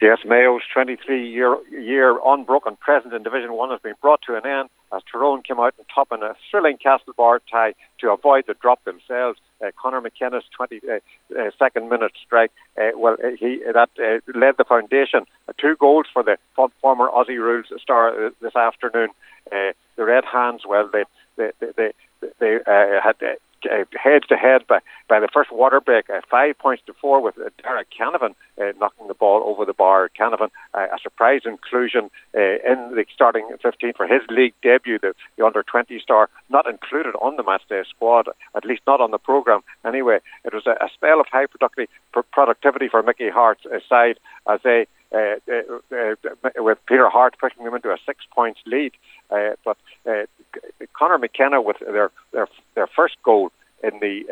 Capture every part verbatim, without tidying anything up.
Yes, Mayo's twenty-three-year year unbroken present in Division one has been brought to an end as Tyrone came out on top in a thrilling Castlebar tie to avoid the drop themselves. Uh, Conor McKenna's twenty-second minute strike, uh, well, uh, he that uh, led the foundation. Uh, two goals for the former Aussie Rules star uh, this afternoon. Uh, the Red Hands, well, they they they, they uh, had uh, head to head by by the first water break, uh, five points to four, with uh, Derek Canavan uh, knocking the ball over the bar. Canavan, uh, a surprise inclusion uh, in the starting fifteen for his league debut. The, the under twenty star not included on the matchday squad, at least not on the programme. Anyway, it was a, a spell of high productivity, productivity for Mickey Hart's uh, side as they. Uh, uh, uh, with Peter Hart pushing them into a six points lead, uh, but uh, Conor McKenna with their, their their first goal in the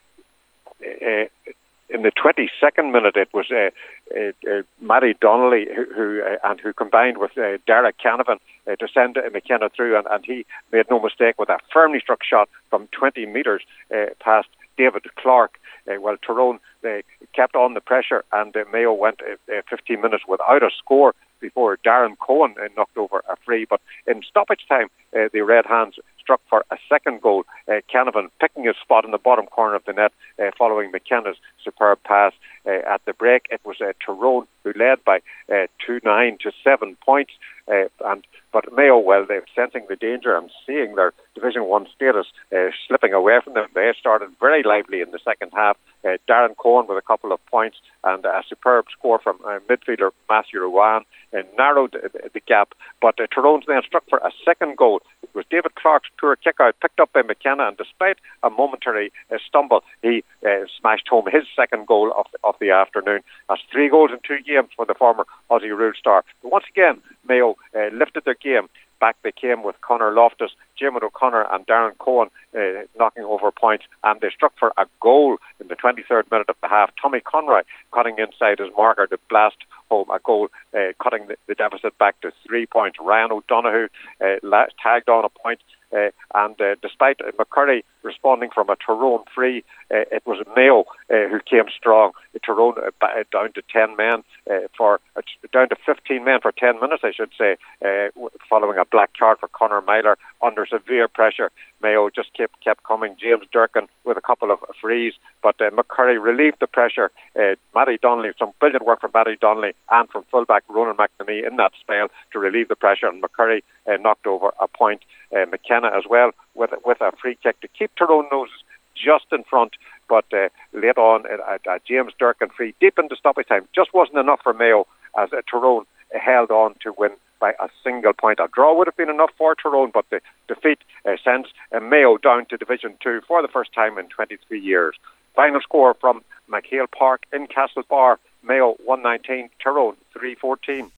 uh, uh, in the twenty-second minute. It was uh, uh, uh, Matty Donnelly who, who uh, and who combined with uh, Derek Canavan uh, to send uh, McKenna through, and, and he made no mistake with a firmly struck shot from twenty metres uh, past David Clark. Uh, well, Tyrone uh, kept on the pressure, and uh, Mayo went uh, uh, fifteen minutes without a score before Darren Cohen uh, knocked over a free. But in stoppage time, uh, the Red Hands struck for a second goal. Uh, Canavan picking his spot in the bottom corner of the net uh, following McKenna's superb pass. Uh, at the break, it was uh, Tyrone who led by uh, two nine to seven points. Uh, and but Mayo, well, they're sensing the danger and seeing their Division One status uh, slipping away from them. They started very lively in the second half. Uh, Darren Cohen with a couple of points and a superb score from uh, midfielder Matthew Ruan uh, narrowed uh, the gap. But uh, Tyrone then struck for a second goal. It was David Clark's poor kick-out picked up by McKenna, and despite a momentary uh, stumble, he uh, smashed home his second goal of the, of the afternoon. That's three goals in two games for the former Aussie Rule star. But once again, Mayo uh, lifted their game. Back they came with Conor Loftus, Jim O'Connor and Darren Cohen uh, knocking over points, and they struck for a goal in the twenty-third minute of the half. Tommy Conroy cutting inside his marker to blast home a goal, uh, cutting the, the deficit back to three points. Ryan O'Donoghue uh, la- tagged on a point, uh, and uh, despite uh, McCurry responding from a Tyrone free, uh, it was Mayo uh, who came strong. Tyrone uh, down to ten men uh, for uh, down to fifteen men for ten minutes, I should say, uh, following a black card for Conor Myler under severe pressure. Mayo just kept kept coming. James Durkin with a couple of frees, but uh, McCurry relieved the pressure. Uh, Matty Donnelly, some brilliant work from Matty Donnelly and from fullback Ronan McNamee in that spell to relieve the pressure, and McCurry uh, knocked over a point. Uh, McKenna as well with with a free kick to keep Tyrone noses just in front, but uh, late on uh, uh, James Durkin free deep into stoppage time just wasn't enough for Mayo as uh, Tyrone uh, held on to win by a single point. A draw would have been enough for Tyrone, but the defeat uh, sends uh, Mayo down to Division two for the first time in twenty-three years. Final score from McHale Park in Castlebar: Mayo one nineteen, Tyrone three fourteen.